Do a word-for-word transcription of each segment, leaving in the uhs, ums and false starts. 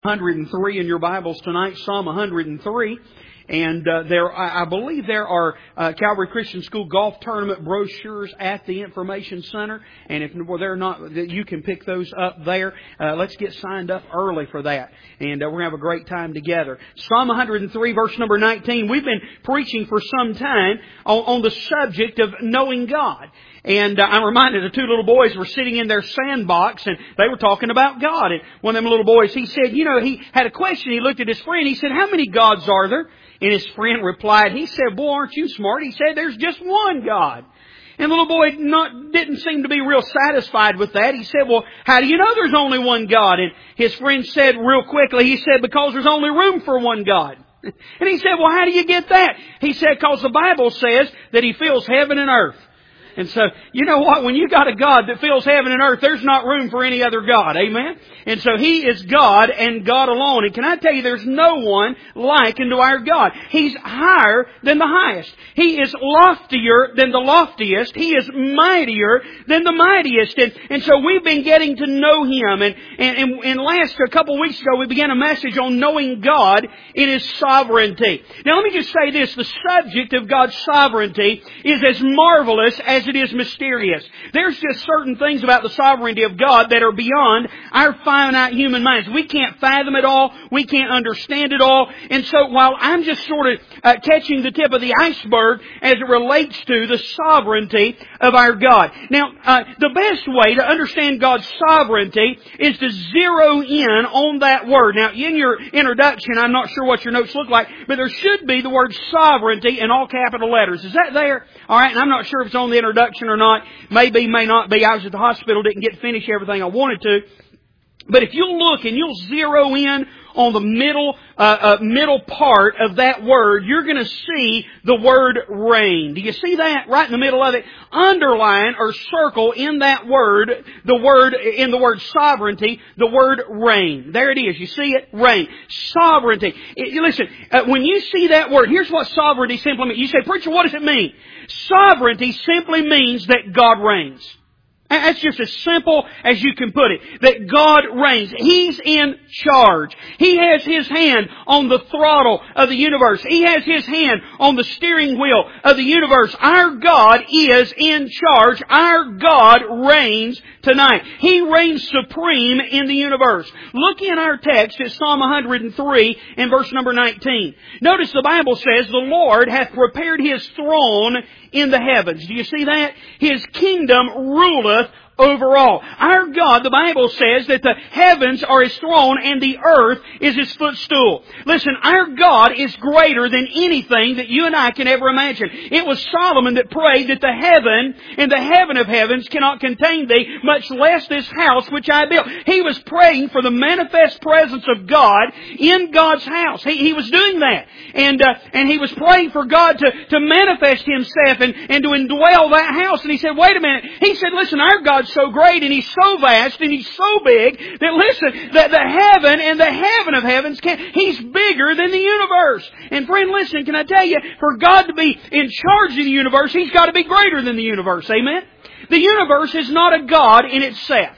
one hundred three in your Bibles tonight, Psalm one hundred three. And uh, there, I I believe there are uh, Calvary Christian School golf tournament brochures at the Information Center. And if well, they're not, you can pick those up there. Uh, let's get signed up early for that. And uh, we're going to have a great time together. Psalm one hundred three, verse number nineteen. We've been preaching for some time on, on the subject of knowing God. And uh, I'm reminded the two little boys were sitting in their sandbox and they were talking about God. And one of them little boys, he said, you know, he had a question. He looked at his friend. He said, how many gods are there? And his friend replied, he said, boy, aren't you smart? He said, there's just one God. And the little boy not, didn't seem to be real satisfied with that. He said, well, how do you know there's only one God? And his friend said real quickly, he said, because there's only room for one God. And he said, well, how do you get that? He said, because the Bible says that He fills heaven and earth. And so, you know what? When you got a God that fills heaven and earth, there's not room for any other God. Amen? And so He is God and God alone. And can I tell you, there's no one like unto our God. He's higher than the highest. He is loftier than the loftiest. He is mightier than the mightiest. And, and so we've been getting to know Him. And, and, and, and last, a couple of weeks ago, we began a message on knowing God in His sovereignty. Now let me just say this. The subject of God's sovereignty is as marvelous as it is mysterious. There's just certain things about the sovereignty of God that are beyond our finite human minds. We can't fathom it all. We can't understand it all. And so while I'm just sort of uh, catching the tip of the iceberg as it relates to the sovereignty of our God. Now, uh, the best way to understand God's sovereignty is to zero in on that word. Now, in your introduction, I'm not sure what your notes look like, but there should be the word sovereignty in all capital letters. Is that there? All right, and I'm not sure if it's on the introduction or not. Maybe, may not be. I was at the hospital, didn't get to finish everything I wanted to. But if you'll look and you'll zero in on the middle uh, uh, middle part of that word, you're going to see the word reign. Do you see that right in the middle of it? Underline or circle in that word, the word in the word sovereignty, the word reign. There it is. You see it? Reign. Sovereignty. It, listen, uh, when you see that word, here's what sovereignty simply means. You say, preacher, what does it mean? Sovereignty simply means that God reigns. That's just as simple as you can put it. That God reigns. He's in charge. He has His hand on the throttle of the universe. He has His hand on the steering wheel of the universe. Our God is in charge. Our God reigns tonight. He reigns supreme in the universe. Look in our text at Psalm one hundred three and verse number nineteen. Notice the Bible says, the Lord hath prepared His throne in the heavens. Do you see that? His kingdom ruleth over all. Our God, the Bible says that the heavens are His throne and the earth is His footstool. Listen, our God is greater than anything that you and I can ever imagine. It was Solomon that prayed that the heaven and the heaven of heavens cannot contain thee, much less this house which I built. He was praying for the manifest presence of God in God's house. He, he was doing that. And uh, and he was praying for God to, to manifest Himself and, and to indwell that house. And he said, wait a minute. He said, listen, our God so great and He's so vast and He's so big that listen, that the heaven and the heaven of heavens can, He's bigger than the universe. And friend, listen, can I tell you, for God to be in charge of the universe, He's got to be greater than the universe. Amen? The universe is not a God in itself.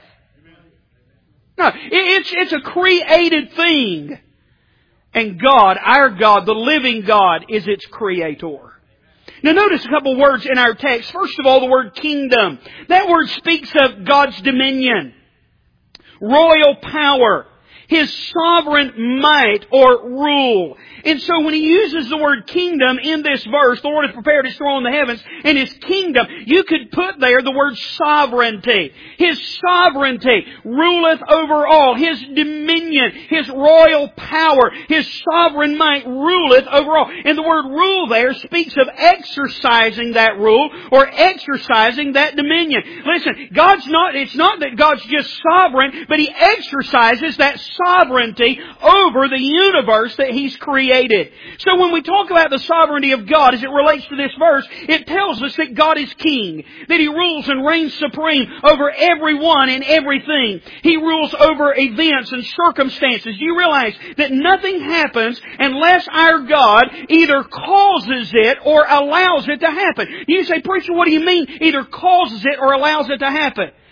No, it's, it's a created thing. And God, our God, the living God, is its creator. Now notice a couple words in our text. First of all, the word kingdom. That word speaks of God's dominion, royal power, His sovereign might or rule. And so when He uses the word kingdom in this verse, the Lord has prepared His throne in the heavens and His kingdom, you could put there the word sovereignty. His sovereignty ruleth over all. His dominion, His royal power, His sovereign might ruleth over all. And the word rule there speaks of exercising that rule or exercising that dominion. Listen, God's not, it's not that God's just sovereign, but He exercises that sovereignty over the universe that He's created. So when we talk about the sovereignty of God as it relates to this verse, it tells us that God is king, that He rules and reigns supreme over everyone and everything. He rules over events and circumstances. Do you realize that nothing happens unless our God either causes it or allows it to happen? You say, preacher, what do you mean either causes it or allows it to happen?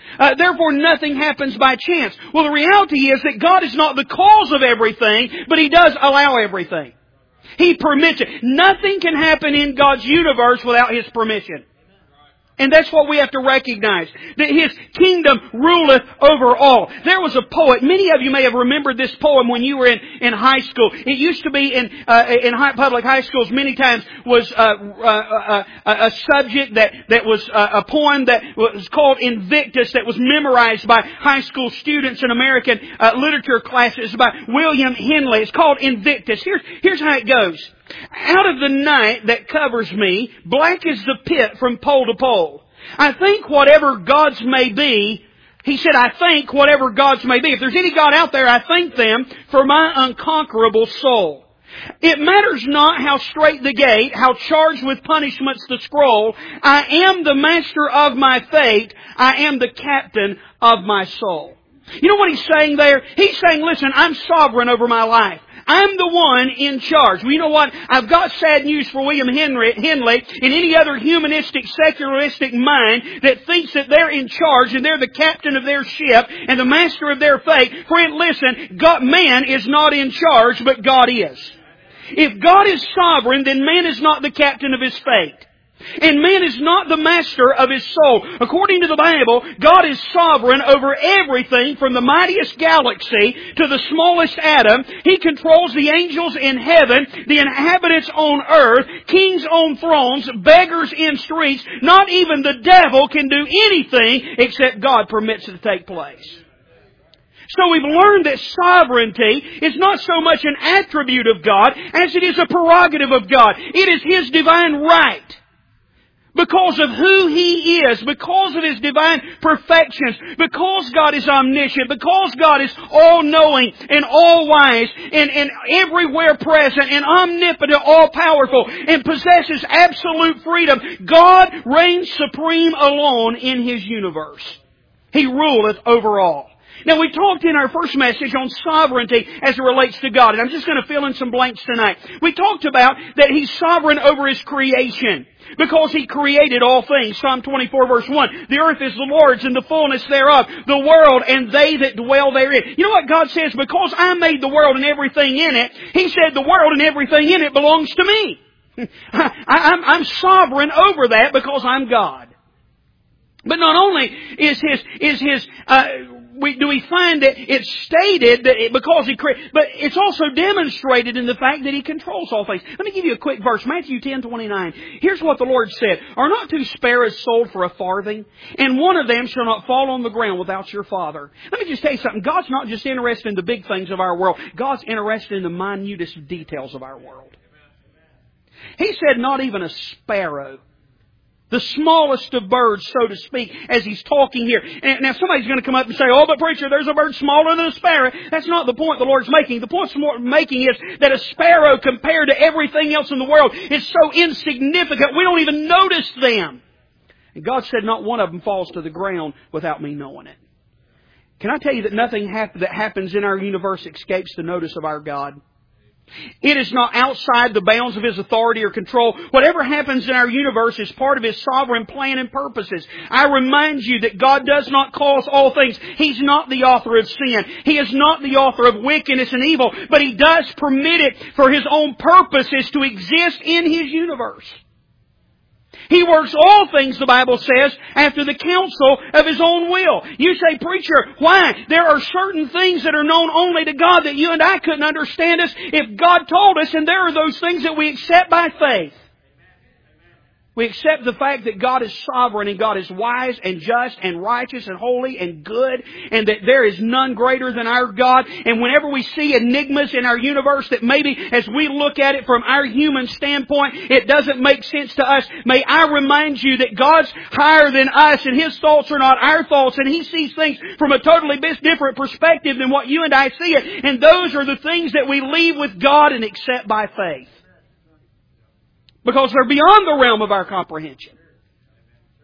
Uh, therefore, nothing happens by chance. Well, the reality is that God is not the cause of everything, but He does allow everything. He permits it. Nothing can happen in God's universe without His permission. And that's what we have to recognize, that His kingdom ruleth over all. There was a poet, many of you may have remembered this poem when you were in, in high school. It used to be in uh, in high, public high schools many times was uh, uh, uh, a subject that, that was uh, a poem that was called Invictus that was memorized by high school students in American uh, literature classes by William Henley. It's called Invictus. Here's, here's how it goes. Out of the night that covers me, black is the pit from pole to pole. I think whatever gods may be, he said, I think whatever gods may be. If there's any God out there, I thank them for my unconquerable soul. It matters not how straight the gate, how charged with punishments the scroll. I am the master of my fate. I am the captain of my soul. You know what he's saying there? He's saying, listen, I'm sovereign over my life. I'm the one in charge. Well, you know what? I've got sad news for William Henry, Henley and any other humanistic, secularistic mind that thinks that they're in charge and they're the captain of their ship and the master of their fate. Friend, listen, God, man is not in charge, but God is. If God is sovereign, then man is not the captain of his fate. And man is not the master of his soul. According to the Bible, God is sovereign over everything from the mightiest galaxy to the smallest atom. He controls the angels in heaven, the inhabitants on earth, kings on thrones, beggars in streets. Not even the devil can do anything except God permits it to take place. So we've learned that sovereignty is not so much an attribute of God as it is a prerogative of God. It is His divine right. Because of who He is, because of His divine perfections, because God is omniscient, because God is all-knowing and all-wise and, and everywhere present and omnipotent, all-powerful and possesses absolute freedom, God reigns supreme alone in His universe. He ruleth over all. Now, we talked in our first message on sovereignty as it relates to God, and I'm just going to fill in some blanks tonight. We talked about that He's sovereign over His creation because He created all things. Psalm twenty-four verse one, the earth is the Lord's and the fullness thereof, the world and they that dwell therein. You know what God says? Because I made the world and everything in it, He said the world and everything in it belongs to me. I, I'm, I'm sovereign over that because I'm God. But not only is His, is His, uh, We, do we find that it's stated that it, because He created, but it's also demonstrated in the fact that He controls all things. Let me give you a quick verse, Matthew ten twenty-nine. Here's what the Lord said. Are not two sparrows sold for a farthing? And one of them shall not fall on the ground without your Father. Let me just tell you something. God's not just interested in the big things of our world. God's interested in the minutest details of our world. He said not even a sparrow. The smallest of birds, so to speak, as He's talking here. And now somebody's going to come up and say, oh, but preacher, there's a bird smaller than a sparrow. That's not the point the Lord's making. The point He's making is that a sparrow compared to everything else in the world is so insignificant we don't even notice them. And God said not one of them falls to the ground without me knowing it. Can I tell you that nothing hap- that happens in our universe escapes the notice of our God? It is not outside the bounds of His authority or control. Whatever happens in our universe is part of His sovereign plan and purposes. I remind you that God does not cause all things. He's not the author of sin. He is not the author of wickedness and evil. But He does permit it for His own purposes to exist in His universe. He works all things, the Bible says, after the counsel of His own will. You say, preacher, why? There are certain things that are known only to God that you and I couldn't understand us if God told us, and there are those things that we accept by faith. We accept the fact that God is sovereign and God is wise and just and righteous and holy and good and that there is none greater than our God. And whenever we see enigmas in our universe that maybe as we look at it from our human standpoint, it doesn't make sense to us, may I remind you that God's higher than us and His thoughts are not our thoughts and He sees things from a totally different perspective than what you and I see it. And those are the things that we leave with God and accept by faith. Because they're beyond the realm of our comprehension.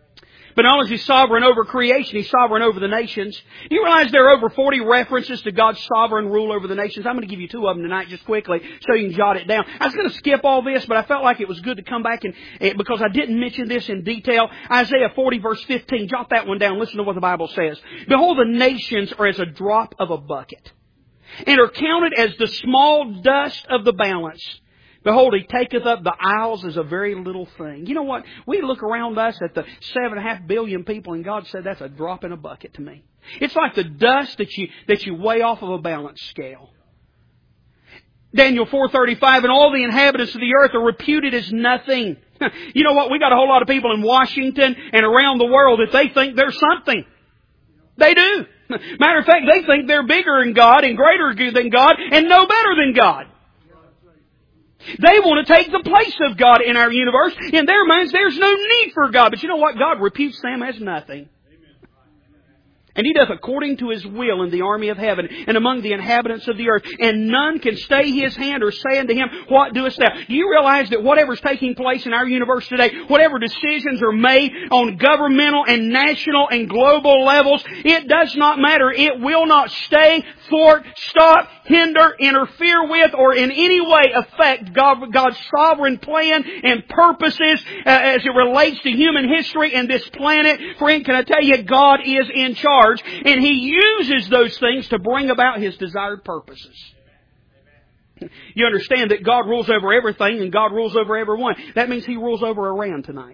But not only is He sovereign over creation, He's sovereign over the nations. You realize there are over forty references to God's sovereign rule over the nations? I'm going to give you two of them tonight just quickly so you can jot it down. I was going to skip all this, but I felt like it was good to come back and, because I didn't mention this in detail. Isaiah forty verse fifteen. Jot that one down. Listen to what the Bible says. Behold, the nations are as a drop of a bucket, and are counted as the small dust of the balance. Behold, He taketh up the isles as a very little thing. You know what? We look around us at the seven and a half billion people, and God said that's a drop in a bucket to me. It's like the dust that you that you weigh off of a balance scale. Daniel four thirty-five, and all the inhabitants of the earth are reputed as nothing. You know what? We got a whole lot of people in Washington and around the world that they think they're something. They do. Matter of fact, they think they're bigger than God and greater than God and no better than God. They want to take the place of God in our universe. In their minds, there's no need for God. But you know what? God reputes them as nothing. And He doth according to His will in the army of heaven and among the inhabitants of the earth. And none can stay His hand or say unto Him, what doest thou? Do you realize that whatever's taking place in our universe today, whatever decisions are made on governmental and national and global levels, it does not matter. It will not stay, thwart, stop, hinder, interfere with, or in any way affect God, God's sovereign plan and purposes uh, as it relates to human history and this planet. Friend, can I tell you, God is in charge. And He uses those things to bring about His desired purposes. You understand that God rules over everything and God rules over everyone. That means He rules over Iran tonight.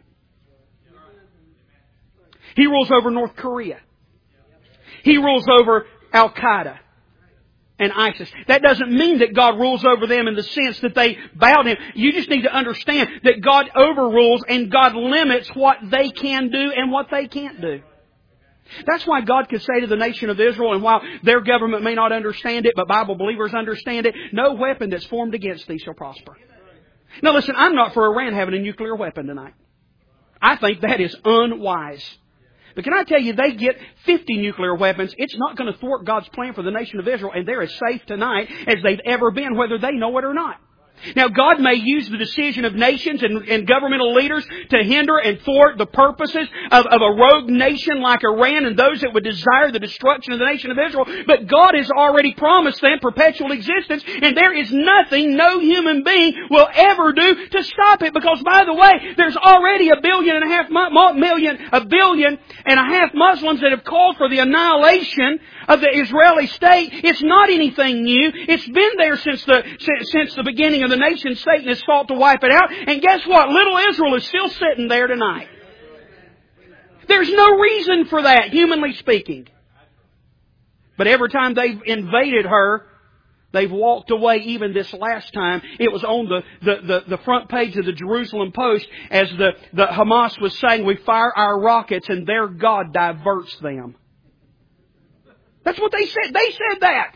He rules over North Korea. He rules over Al-Qaeda and ISIS. That doesn't mean that God rules over them in the sense that they bow to Him. You just need to understand that God overrules and God limits what they can do and what they can't do. That's why God could say to the nation of Israel, and while their government may not understand it, but Bible believers understand it, no weapon that's formed against thee shall prosper. Now listen, I'm not for Iran having a nuclear weapon tonight. I think that is unwise. But can I tell you, they get fifty nuclear weapons. It's not going to thwart God's plan for the nation of Israel, and they're as safe tonight as they've ever been, whether they know it or not. Now, God may use the decision of nations and, and governmental leaders to hinder and thwart the purposes of, of a rogue nation like Iran and those that would desire the destruction of the nation of Israel. But God has already promised them perpetual existence, and there is nothing no human being will ever do to stop it. Because, by the way, there's already a billion and a half million, a billion and a half Muslims that have called for the annihilation of the Israeli state. It's not anything new. It's been there since the since the beginning of the nation. Satan has sought to wipe it out. And guess what? Little Israel is still sitting there tonight. There's no reason for that, humanly speaking. But every time they've invaded her, they've walked away. Even this last time, it was on the, the, the, the front page of the Jerusalem Post as the, the Hamas was saying, we fire our rockets and their God diverts them. That's what they said. They said that.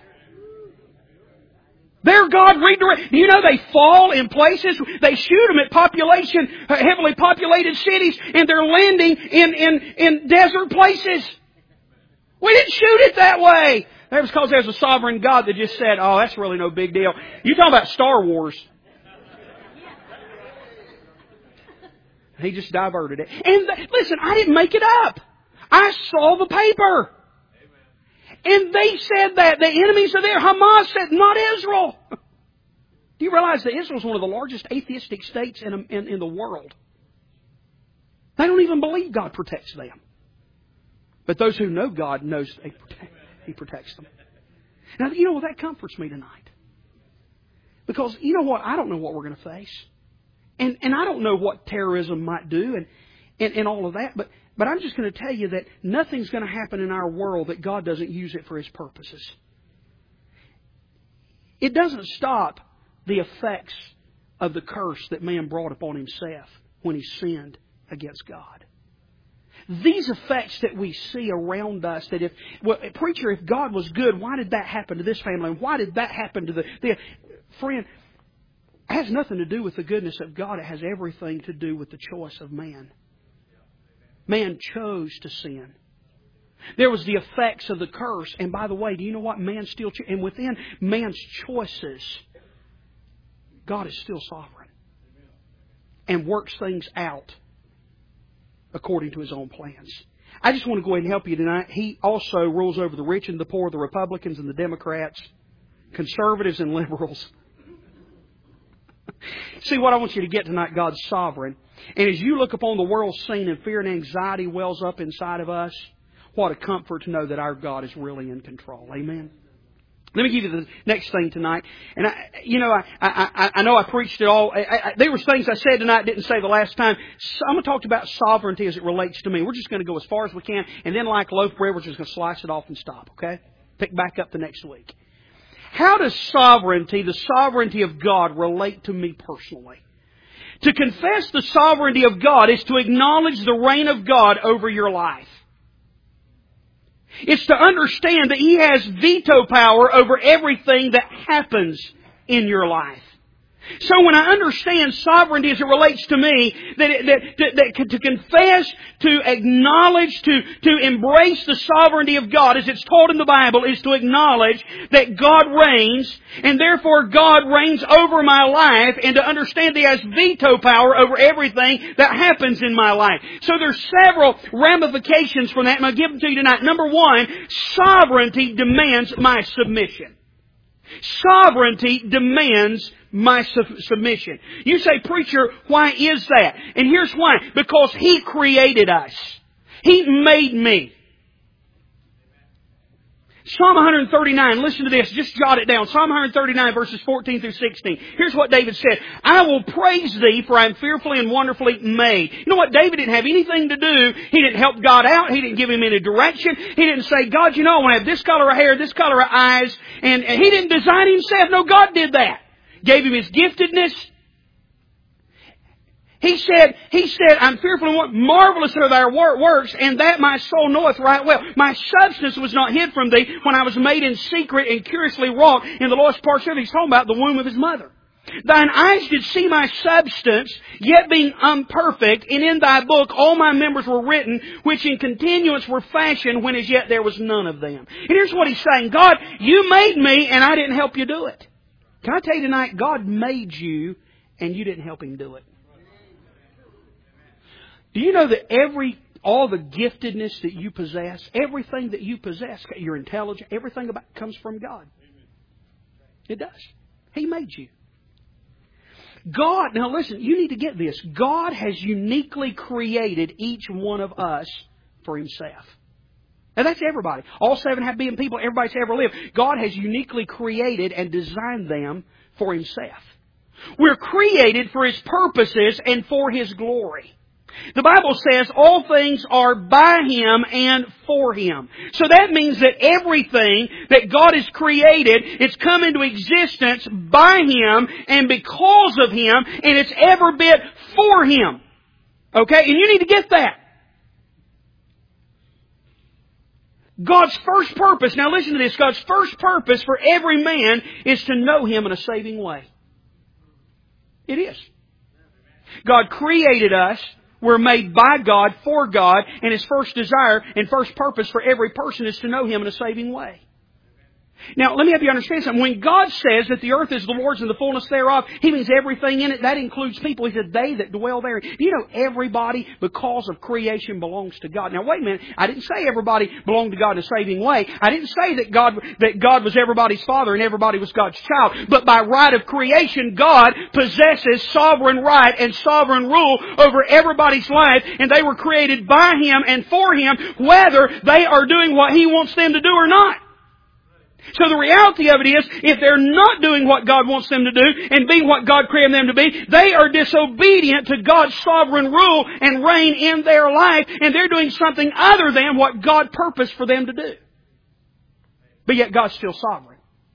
Their God redirects. You know, they fall in places. They shoot them at population, heavily populated cities, and they're landing in, in, in desert places. We didn't shoot it that way. That was because there's a sovereign God that just said, oh, that's really no big deal. You're talking about Star Wars. He just diverted it. And th- listen, I didn't make it up. I saw the paper. And they said that. The enemies of there, Hamas said, not Israel. Do you realize that Israel is one of the largest atheistic states in, in, in the world? They don't even believe God protects them. But those who know God knows they protect, He protects them. Now, you know what? That comforts me tonight. Because, you know what? I don't know what we're going to face. And, and I don't know what terrorism might do and, and, and all of that. But But I'm just going to tell you that nothing's going to happen in our world that God doesn't use it for His purposes. It doesn't stop the effects of the curse that man brought upon himself when he sinned against God. These effects that we see around us, that if, well, preacher, if God was good, why did that happen to this family? And why did that happen to the, the friend? It has nothing to do with the goodness of God. It has everything to do with the choice of man. Man chose to sin. There was the effects of the curse. And by the way, do you know what? Man still, cho- and within man's choices, God is still sovereign and works things out according to His own plans. I just want to go ahead and help you tonight. He also rules over the rich and the poor, the Republicans and the Democrats, conservatives and liberals. See, what I want you to get tonight, God's sovereign. And as you look upon the world scene and fear and anxiety wells up inside of us, what a comfort to know that our God is really in control. Amen. Let me give you the next thing tonight. And I, you know, I, I, I know I preached it all. I, I, there were things I said tonight I didn't say the last time. So I'm going to talk about sovereignty as it relates to me. We're just going to go as far as we can. And then like loaf bread, we're just going to slice it off and stop. Okay? Pick back up the next week. How does sovereignty, the sovereignty of God, relate to me personally? To confess the sovereignty of God is to acknowledge the reign of God over your life. It's to understand that He has veto power over everything that happens in your life. So when I understand sovereignty as it relates to me, that, it, that, that, that to confess, to acknowledge, to, to embrace the sovereignty of God as it's taught in the Bible is to acknowledge that God reigns and therefore God reigns over my life and to understand that He has veto power over everything that happens in my life. So there's several ramifications from that and I'll give them to you tonight. Number one, sovereignty demands my submission. Sovereignty demands my su- submission. You say, preacher, why is that? And here's why. Because He created us. He made me. Psalm one thirty-nine, listen to this, just jot it down. Psalm one thirty-nine verses fourteen through sixteen. Here's what David said. I will praise Thee for I am fearfully and wonderfully made. You know what? David didn't have anything to do. He didn't help God out. He didn't give Him any direction. He didn't say, God, you know, I want to have this color of hair, this color of eyes. And, and He didn't design Himself. No, God did that. Gave Him His giftedness. He said, He said, I'm fearful and marvelous are Thy works, and that my soul knoweth right well. My substance was not hid from Thee when I was made in secret and curiously wrought in the lowest parts of it. He's talking about the womb of His mother. Thine eyes did see my substance, yet being imperfect, and in Thy book all my members were written, which in continuance were fashioned, when as yet there was none of them. And here's what He's saying. God, You made me, and I didn't help You do it. Can I tell you tonight, God made you, and you didn't help Him do it. Do you know that every, all the giftedness that you possess, everything that you possess, your intelligence, everything about comes from God? It does. He made you. God, now listen, you need to get this. God has uniquely created each one of us for Himself. Now that's everybody. All seven half billion people, everybody's ever lived. God has uniquely created and designed them for Himself. We're created for His purposes and for His glory. The Bible says all things are by Him and for Him. So that means that everything that God has created, it's come into existence by Him and because of Him, and it's every bit for Him. Okay? And you need to get that. God's first purpose, now listen to this, God's first purpose for every man is to know Him in a saving way. It is. God created us. We're made by God, for God, and His first desire and first purpose for every person is to know Him in a saving way. Now, let me have you understand something. When God says that the earth is the Lord's and the fullness thereof, He means everything in it. That includes people. He said, they that dwell there. You know, everybody, because of creation, belongs to God. Now, wait a minute. I didn't say everybody belonged to God in a saving way. I didn't say that God, that God was everybody's father and everybody was God's child. But by right of creation, God possesses sovereign right and sovereign rule over everybody's life. And they were created by Him and for Him, whether they are doing what He wants them to do or not. So the reality of it is, if they're not doing what God wants them to do and being what God created them to be, they are disobedient to God's sovereign rule and reign in their life, and they're doing something other than what God purposed for them to do. But yet God's still sovereign.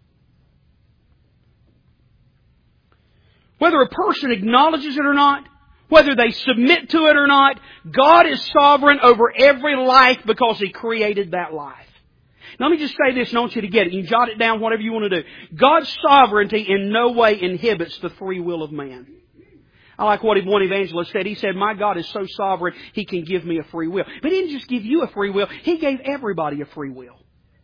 Whether a person acknowledges it or not, whether they submit to it or not, God is sovereign over every life because He created that life. Now, let me just say this, and I want you to get it. You can jot it down, whatever you want to do. God's sovereignty in no way inhibits the free will of man. I like what one evangelist said. He said, my God is so sovereign, He can give me a free will. But He didn't just give you a free will. He gave everybody a free will.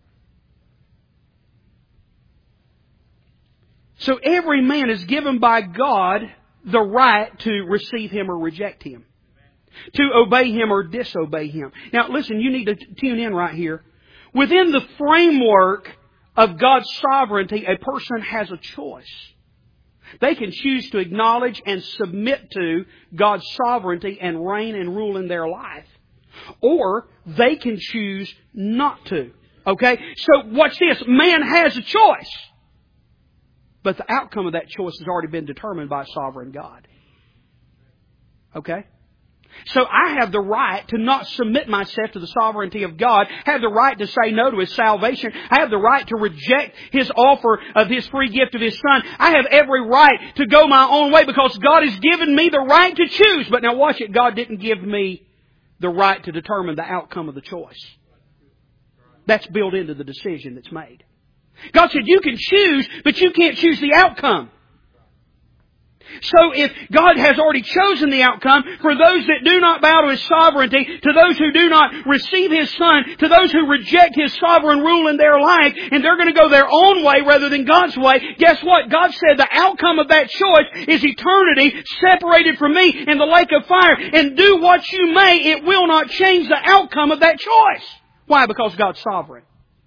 So every man is given by God the right to receive Him or reject Him. to obey Him or disobey Him. Now listen, you need to tune in right here. Within the framework of God's sovereignty, a person has a choice. They can choose to acknowledge and submit to God's sovereignty and reign and rule in their life. Or they can choose not to. Okay? So watch this. Man has a choice. But the outcome of that choice has already been determined by a sovereign God. Okay? So I have the right to not submit myself to the sovereignty of God. I have the right to say no to His salvation. I have the right to reject His offer of His free gift of His Son. I have every right to go my own way because God has given me the right to choose. But now watch it. God didn't give me the right to determine the outcome of the choice. That's built into the decision that's made. God said you can choose, but you can't choose the outcome. So if God has already chosen the outcome, for those that do not bow to His sovereignty, to those who do not receive His Son, to those who reject His sovereign rule in their life, and they're going to go their own way rather than God's way, guess what? God said the outcome of that choice is eternity separated from me in the lake of fire. And do what you may, it will not change the outcome of that choice. Why? Because God's sovereign.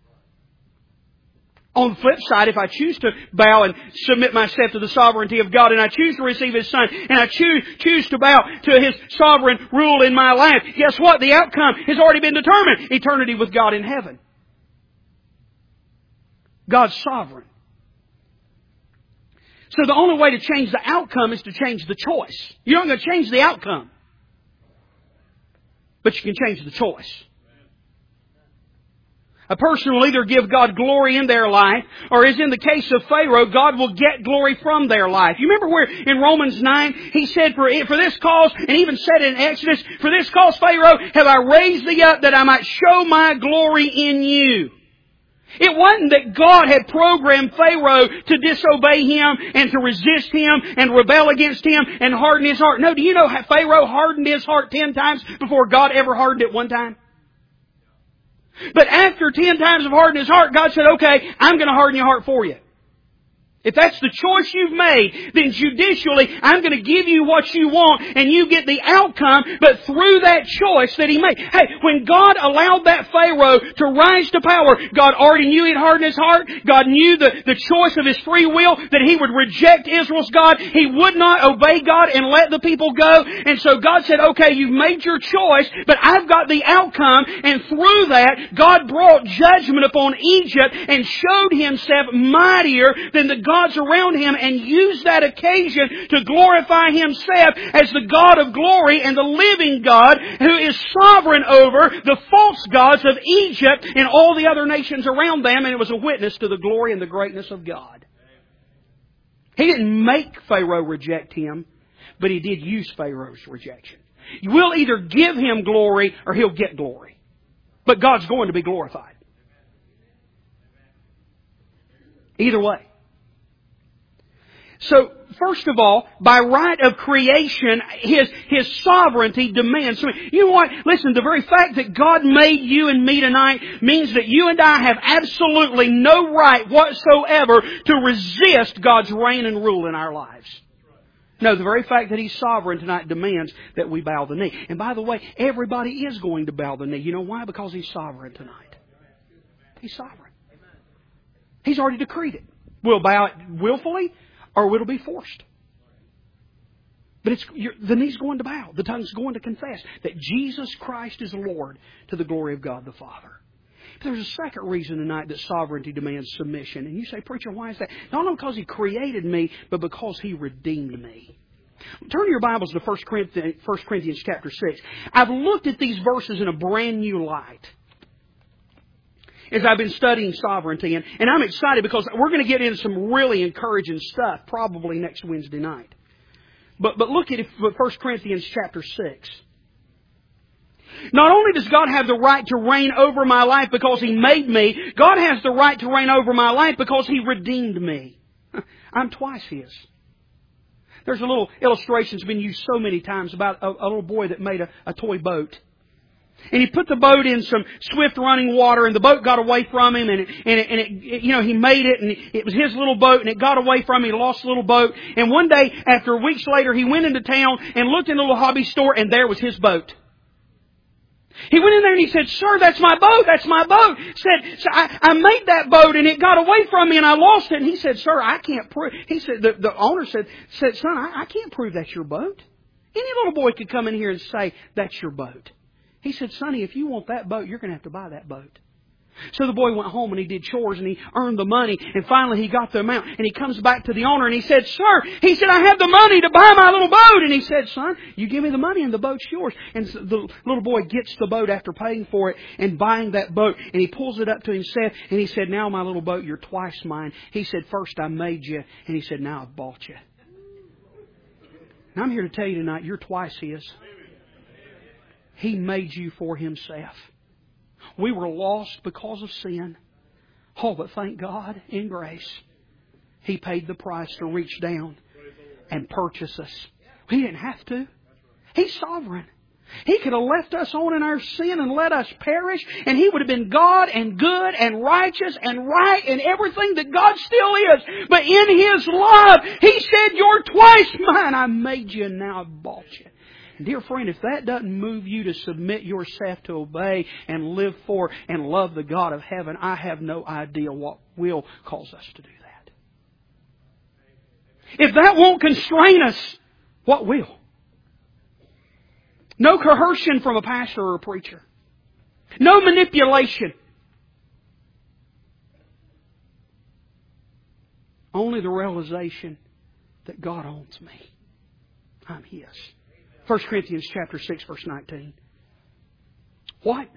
On the flip side, if I choose to bow and submit myself to the sovereignty of God, and I choose to receive His Son, and I choose, choose to bow to His sovereign rule in my life, guess what? The outcome has already been determined. Eternity with God in heaven. God's sovereign. So the only way to change the outcome is to change the choice. You're not going to change the outcome. But you can change the choice. A person will either give God glory in their life, or as in the case of Pharaoh, God will get glory from their life. You remember where in Romans nine, He said, for, for this cause, and even said in Exodus, for this cause, Pharaoh, have I raised thee up that I might show my glory in you. It wasn't that God had programmed Pharaoh to disobey Him and to resist Him and rebel against Him and harden his heart. No, do you know how Pharaoh hardened his heart ten times before God ever hardened it one time? But after ten times of hardening his heart, God said, okay, I'm going to harden your heart for you. If that's the choice you've made, then judicially, I'm going to give you what you want and you get the outcome, but through that choice that He made. Hey, when God allowed that Pharaoh to rise to power, God already knew he'd harden his heart. God knew the, the choice of his free will, that he would reject Israel's God. He would not obey God and let the people go. And so God said, okay, you've made your choice, but I've got the outcome. And through that, God brought judgment upon Egypt and showed Himself mightier than the God gods around Him, and used that occasion to glorify Himself as the God of glory and the living God who is sovereign over the false gods of Egypt and all the other nations around them, and it was a witness to the glory and the greatness of God. He didn't make Pharaoh reject Him, but He did use Pharaoh's rejection. You will either give him glory or he'll get glory. But God's going to be glorified. Either way. So, first of all, by right of creation, His, His sovereignty demands. You know what? Listen, the very fact that God made you and me tonight means that you and I have absolutely no right whatsoever to resist God's reign and rule in our lives. No, the very fact that He's sovereign tonight demands that we bow the knee. And by the way, everybody is going to bow the knee. You know why? Because He's sovereign tonight. He's sovereign. He's already decreed it. We'll bow it willfully, or it'll be forced. But it's you're, the knee's going to bow. The tongue's going to confess that Jesus Christ is Lord to the glory of God the Father. But there's a second reason tonight that sovereignty demands submission. And you say, preacher, why is that? Not only because He created me, but because He redeemed me. Turn your Bibles to First Corinthians, First Corinthians chapter six. I've looked at these verses in a brand new light as I've been studying sovereignty. And, and I'm excited because we're going to get into some really encouraging stuff probably next Wednesday night. But, but look at it, First Corinthians chapter six. Not only does God have the right to reign over my life because He made me, God has the right to reign over my life because He redeemed me. I'm twice His. There's a little illustration that's been used so many times about a, a little boy that made a, a toy boat. And he put the boat in some swift running water, and the boat got away from him, and it, and it, and it, you know, he made it, and it was his little boat, and it got away from him. He lost the little boat. And one day, after weeks later, he went into town and looked in the little hobby store, and there was his boat. He went in there and he said, "Sir, that's my boat, that's my boat." Said, so I, I made that boat and it got away from me and I lost it. And he said, "Sir, I can't prove." He said, the, the owner said, said, "Son, I, I can't prove that's your boat. Any little boy could come in here and say, that's your boat." He said, "Sonny, if you want that boat, you're going to have to buy that boat." So the boy went home and he did chores and he earned the money, and finally he got the amount, and he comes back to the owner and he said, "Sir," he said, "I have the money to buy my little boat." And he said, "Son, you give me the money and the boat's yours." And so the little boy gets the boat after paying for it and buying that boat, and he pulls it up to himself and he said, "Now my little boat, you're twice mine." He said, "First I made you," and he said, "Now I've bought you." And I'm here to tell you tonight, you're twice His. He made you for Himself. We were lost because of sin. Oh, but thank God, in grace, He paid the price to reach down and purchase us. He didn't have to. He's sovereign. He could have left us on in our sin and let us perish, and He would have been God and good and righteous and right and everything that God still is. But in His love, He said, "You're twice mine. I made you and now I've bought you." And dear friend, if that doesn't move you to submit yourself to obey and live for and love the God of heaven, I have no idea what will cause us to do that. If that won't constrain us, what will? No coercion from a pastor or a preacher. No manipulation. Only the realization that God owns me. I'm His. First Corinthians chapter six, verse nineteen. What?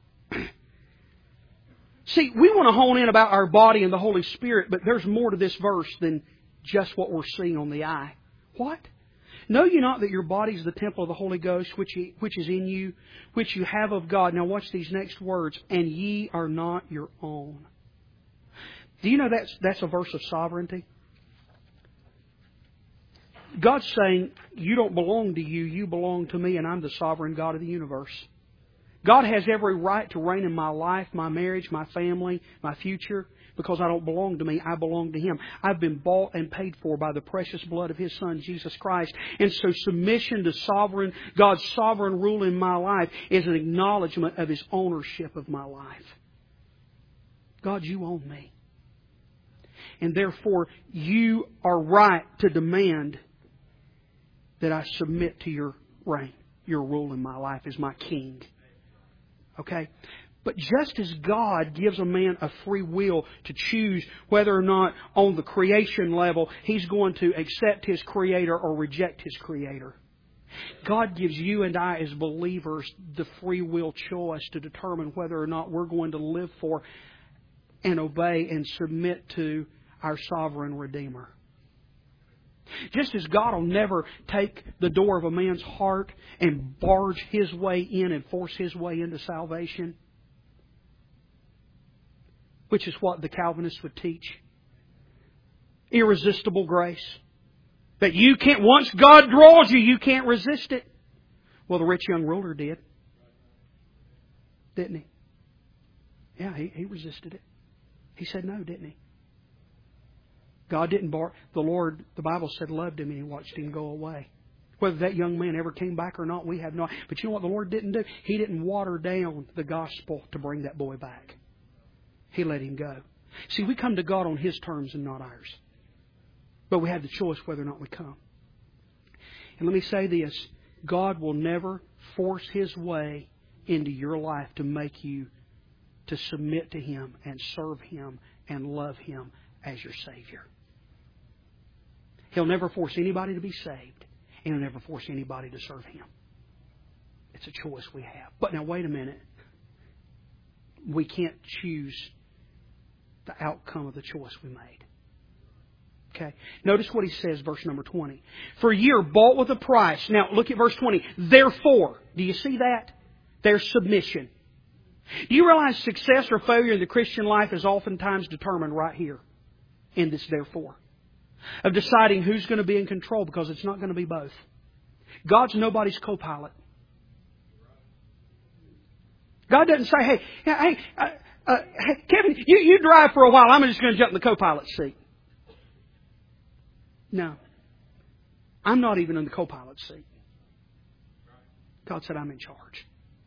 See, we want to hone in about our body and the Holy Spirit, but there's more to this verse than just what we're seeing on the eye. What? "Know ye not that your body is the temple of the Holy Ghost, which, ye, which is in you, which you have of God?" Now watch these next words. "And ye are not your own." Do you know that's, that's a verse of sovereignty? God's saying, you don't belong to you, you belong to me, and I'm the sovereign God of the universe. God has every right to reign in my life, my marriage, my family, my future, because I don't belong to me, I belong to Him. I've been bought and paid for by the precious blood of His Son, Jesus Christ. And so submission to sovereign, God's sovereign rule in my life is an acknowledgement of His ownership of my life. God, you own me. And therefore, you are right to demand that I submit to your reign, your rule in my life as my king. Okay? But just as God gives a man a free will to choose whether or not on the creation level He's going to accept His Creator or reject His Creator, God gives you and I as believers the free will choice to determine whether or not we're going to live for and obey and submit to our sovereign Redeemer. Just as God will never take the door of a man's heart and barge His way in and force His way into salvation, which is what the Calvinists would teach. Irresistible grace. That you can't, once God draws you, you can't resist it. Well, the rich young ruler did. Didn't he? Yeah, he, he resisted it. He said no, didn't he? God didn't bar... The Lord, the Bible said, loved him and He watched him go away. Whether that young man ever came back or not, we have no idea. But you know what the Lord didn't do? He didn't water down the gospel to bring that boy back. He let him go. See, we come to God on His terms and not ours. But we have the choice whether or not we come. And let me say this. God will never force His way into your life to make you to submit to Him and serve Him and love Him as your Savior. He'll never force anybody to be saved. And He'll never force anybody to serve Him. It's a choice we have. But now wait a minute. We can't choose the outcome of the choice we made. Okay. Notice what he says, verse number twenty. For ye are bought with a price. Now look at verse twenty. Therefore, do you see that? There's submission. Do you realize success or failure in the Christian life is oftentimes determined right here in this therefore? Of deciding who's going to be in control, because it's not going to be both. God's nobody's co-pilot. God doesn't say, hey, hey, uh, uh, hey Kevin, you, you drive for a while. I'm just going to jump in the co-pilot seat. No. I'm not even in the co-pilot seat. God said, I'm in charge.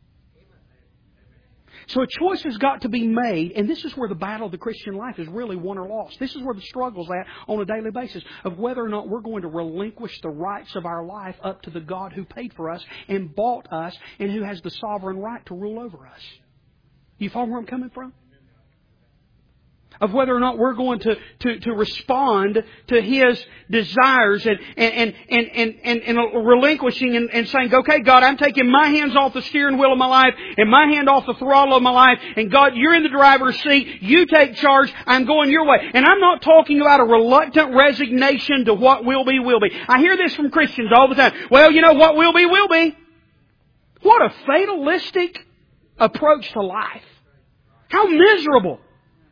So a choice has got to be made, and this is where the battle of the Christian life is really won or lost. This is where the struggle's at on a daily basis of whether or not we're going to relinquish the rights of our life up to the God who paid for us and bought us and who has the sovereign right to rule over us. You follow where I'm coming from? Of whether or not we're going to, to, to respond to His desires and, and, and, and, and, and relinquishing and, and saying, okay, God, I'm taking my hands off the steering wheel of my life and my hand off the throttle of my life. And God, you're in the driver's seat. You take charge. I'm going your way. And I'm not talking about a reluctant resignation to what will be, will be. I hear this from Christians all the time. Well, you know, what will be, will be. What a fatalistic approach to life. How miserable.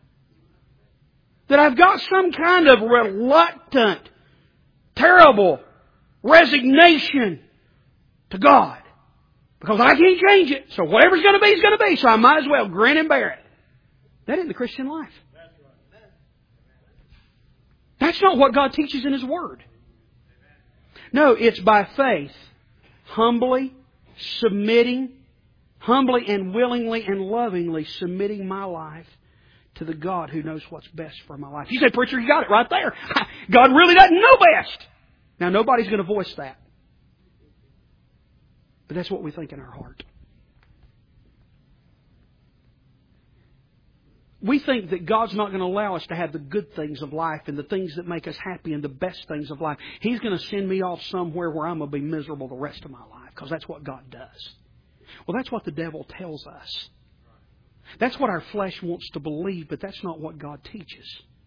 That I've got some kind of reluctant, terrible resignation to God. Because I can't change it. So whatever's going to be is going to be. So I might as well grin and bear it. That isn't the Christian life. That's not what God teaches in His Word. No, it's by faith, humbly submitting, humbly and willingly and lovingly submitting my life to the God who knows what's best for my life. You say, preacher, you got it right there. God really doesn't know best. Now, nobody's going to voice that. But that's what we think in our heart. We think that God's not going to allow us to have the good things of life and the things that make us happy and the best things of life. He's going to send me off somewhere where I'm going to be miserable the rest of my life, because that's what God does. Well, that's what the devil tells us. That's what our flesh wants to believe, but that's not what God teaches.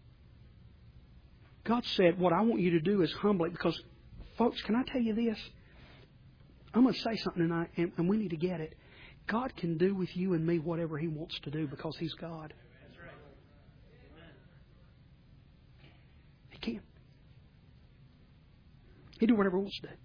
God said, what I want you to do is humbly, because, folks, can I tell you this? I'm going to say something tonight, and, and we need to get it. God can do with you and me whatever He wants to do because He's God. He can. He can do whatever He wants to do.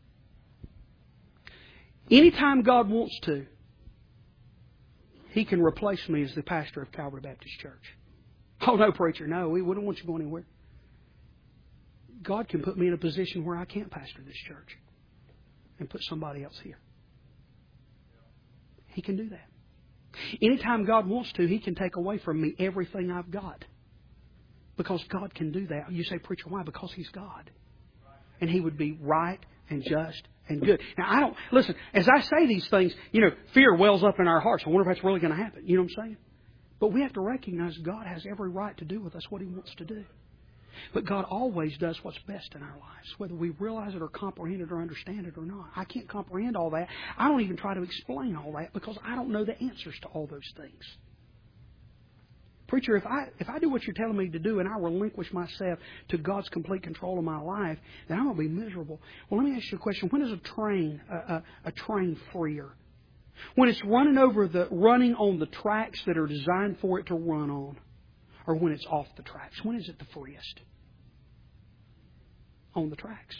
Anytime God wants to, He can replace me as the pastor of Calvary Baptist Church. Oh, no, preacher, no, we wouldn't want you going anywhere. God can put me in a position where I can't pastor this church and put somebody else here. He can do that. Anytime God wants to, He can take away from me everything I've got. Because God can do that. You say, preacher, why? Because He's God. And He would be right and just and good. Now, I don't, listen, as I say these things, you know, fear wells up in our hearts. I wonder if that's really going to happen. You know what I'm saying? But we have to recognize God has every right to do with us what He wants to do. But God always does what's best in our lives, whether we realize it or comprehend it or understand it or not. I can't comprehend all that. I don't even try to explain all that because I don't know the answers to all those things. Preacher, if I if I do what you're telling me to do and I relinquish myself to God's complete control of my life, then I'm going to be miserable. Well, let me ask you a question. When is a train a, a, a train freer? When it's running over the running on the tracks that are designed for it to run on, or when it's off the tracks? When is it the freest? On the tracks.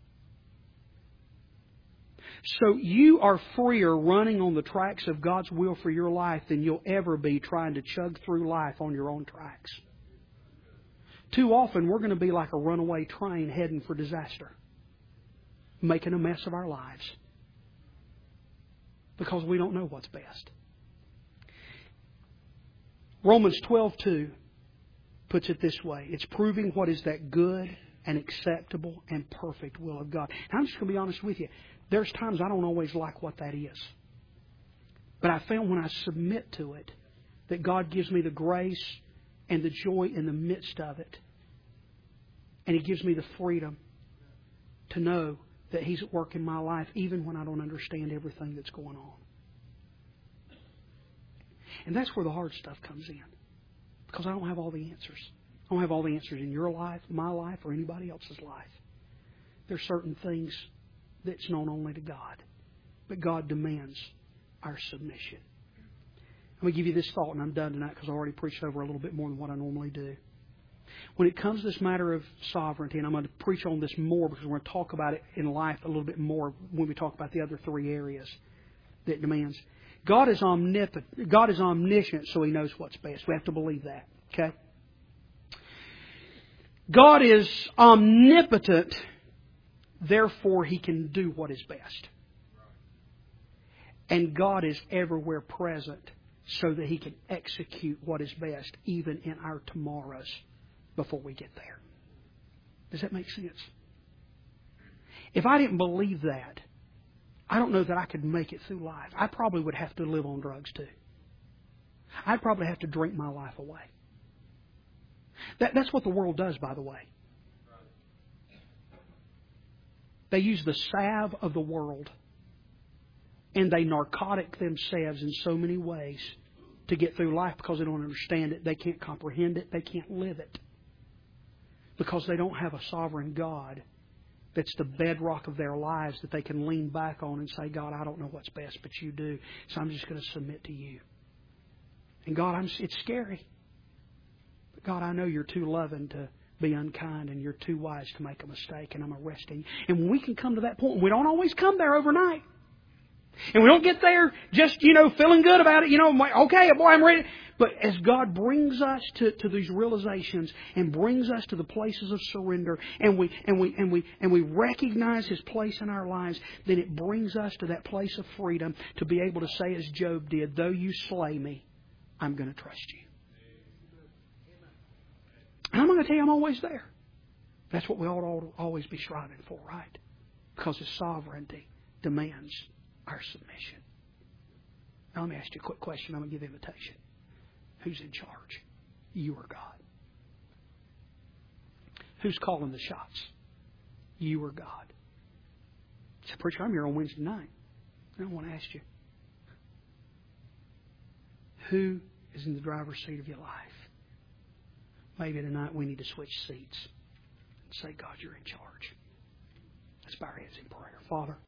So you are freer running on the tracks of God's will for your life than you'll ever be trying to chug through life on your own tracks. Too often we're going to be like a runaway train heading for disaster, making a mess of our lives because we don't know what's best. Romans twelve two puts it this way. It's proving what is that good and acceptable and perfect will of God. Now, I'm just going to be honest with you. There's times I don't always like what that is. But I found when I submit to it that God gives me the grace and the joy in the midst of it. And He gives me the freedom to know that He's at work in my life even when I don't understand everything that's going on. And that's where the hard stuff comes in. Because I don't have all the answers. I don't have all the answers in your life, my life, or anybody else's life. There's certain things that's known only to God. But God demands our submission. I'm going to give you this thought, and I'm done tonight because I already preached over a little bit more than what I normally do. When it comes to this matter of sovereignty, and I'm going to preach on this more because we're going to talk about it in life a little bit more when we talk about the other three areas that it demands. God is omnipotent. God is omniscient, so He knows what's best. We have to believe that. Okay? God is omnipotent, therefore He can do what is best. And God is everywhere present so that He can execute what is best, even in our tomorrows, before we get there. Does that make sense? If I didn't believe that, I don't know that I could make it through life. I probably would have to live on drugs too. I'd probably have to drink my life away. That, that's what the world does, by the way. They use the salve of the world, and they narcotic themselves in so many ways to get through life because they don't understand it. They can't comprehend it. They can't live it. Because they don't have a sovereign God that's the bedrock of their lives that they can lean back on and say, God, I don't know what's best, but You do. So I'm just going to submit to You. And God, I'm, it's scary. But God, I know You're too loving to be unkind, and You're too wise to make a mistake, and I'm arresting You. And when we can come to that point, we don't always come there overnight. And we don't get there just, you know, feeling good about it. You know, okay, boy, I'm ready. But as God brings us to, to these realizations and brings us to the places of surrender, and we and we and we and we recognize His place in our lives, then it brings us to that place of freedom to be able to say, as Job did, though You slay me, I'm going to trust You. And I'm going to tell you, I'm always there. That's what we ought to always be striving for, right? Because His sovereignty demands our submission. Now let me ask you a quick question. I'm going to give the invitation. Who's in charge? You or God? Who's calling the shots? You or God? I said, preacher, I'm here on Wednesday night. I don't want to ask you. Who is in the driver's seat of your life? Maybe tonight we need to switch seats and say, God, You're in charge. Let's bow our heads in prayer. Father.